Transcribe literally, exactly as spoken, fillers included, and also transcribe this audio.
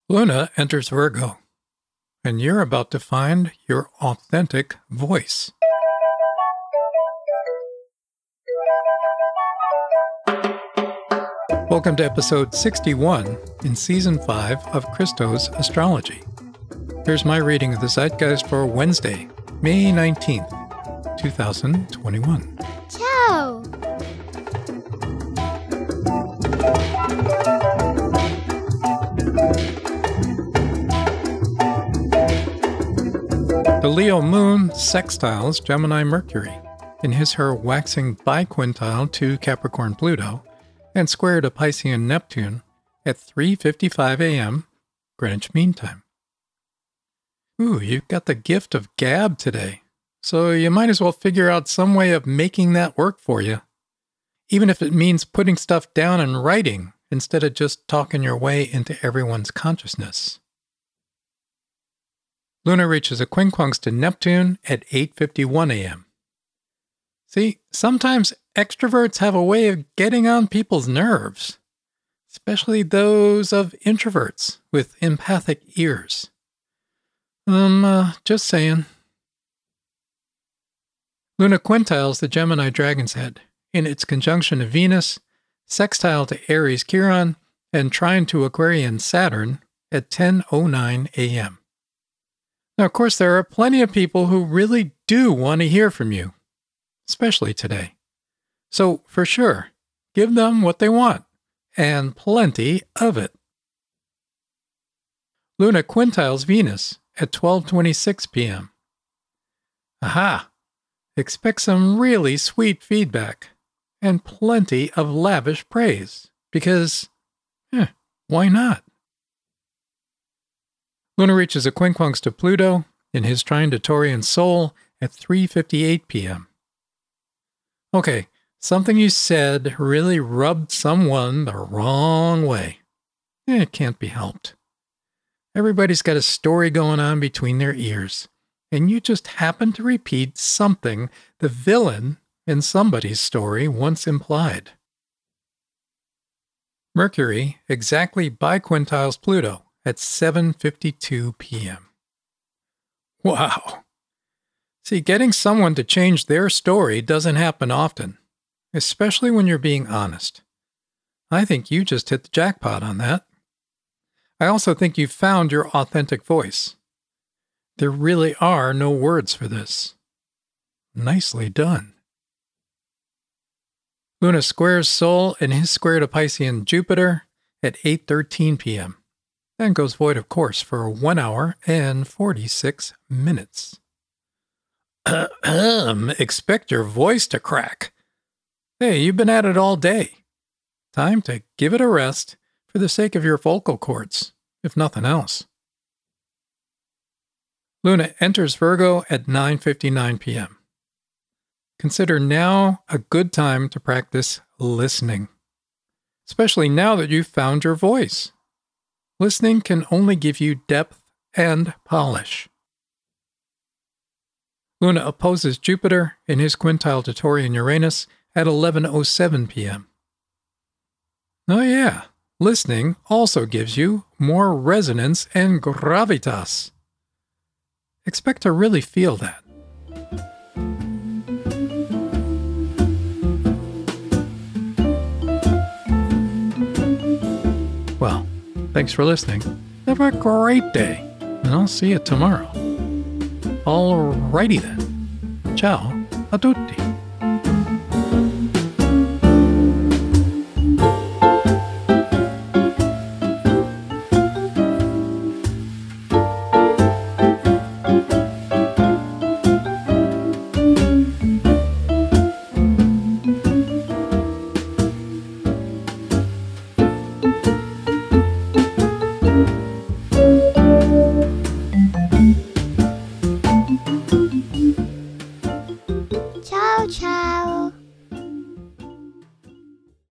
Luna enters Virgo, and you're about to find your authentic voice. Welcome to episode sixty-one in season five of Christo's Astrology. Here's my reading of the Zeitgeist for Wednesday, May nineteenth, twenty twenty-one. Ciao! The Leo moon sextiles Gemini Mercury in his her waxing biquintile to Capricorn Pluto and square to Piscean Neptune at three fifty-five a.m. Greenwich Mean Time. Ooh, you've got the gift of gab today, so you might as well figure out some way of making that work for you, even if it means putting stuff down in writing instead of just talking your way into everyone's consciousness. Luna reaches a quincunx to Neptune at eight fifty-one a.m. See, sometimes extroverts have a way of getting on people's nerves, especially those of introverts with empathic ears. Um, uh, just saying. Luna quintiles the Gemini Dragon's Head in its conjunction to Venus, sextile to Aries Chiron, and trine to Aquarian Saturn at ten oh nine a.m. Now, of course, there are plenty of people who really do want to hear from you, especially today. So, for sure, give them what they want, and plenty of it. Luna quintiles Venus at twelve twenty-six p.m. Aha! Expect some really sweet feedback, and plenty of lavish praise, because, eh, why not? Luna reaches a quincunx to Pluto in his trine to Taurian Sol at three fifty-eight p.m. Okay, something you said really rubbed someone the wrong way. It can't be helped. Everybody's got a story going on between their ears, and you just happen to repeat something the villain in somebody's story once implied. Mercury exactly biquintiles Pluto at seven fifty-two p.m. Wow. See, getting someone to change their story doesn't happen often, especially when you're being honest. I think you just hit the jackpot on that. I also think you found your authentic voice. There really are no words for this. Nicely done. Luna squares Sol in his square to Piscean Jupiter at eight thirteen p.m. and goes void of course for one hour and forty-six minutes. Ahem, expect your voice to crack. Hey, you've been at it all day. Time to give it a rest for the sake of your vocal cords, if nothing else. Luna enters Virgo at nine fifty-nine p.m. Consider now a good time to practice listening, especially now that you've found your voice. Listening can only give you depth and polish. Luna opposes Jupiter in his quintile to Taurian Uranus at eleven oh seven p.m. Oh yeah, listening also gives you more resonance and gravitas. Expect to really feel that. Well, thanks for listening. Have a great day, and I'll see you tomorrow. Alrighty then. Ciao a tutti.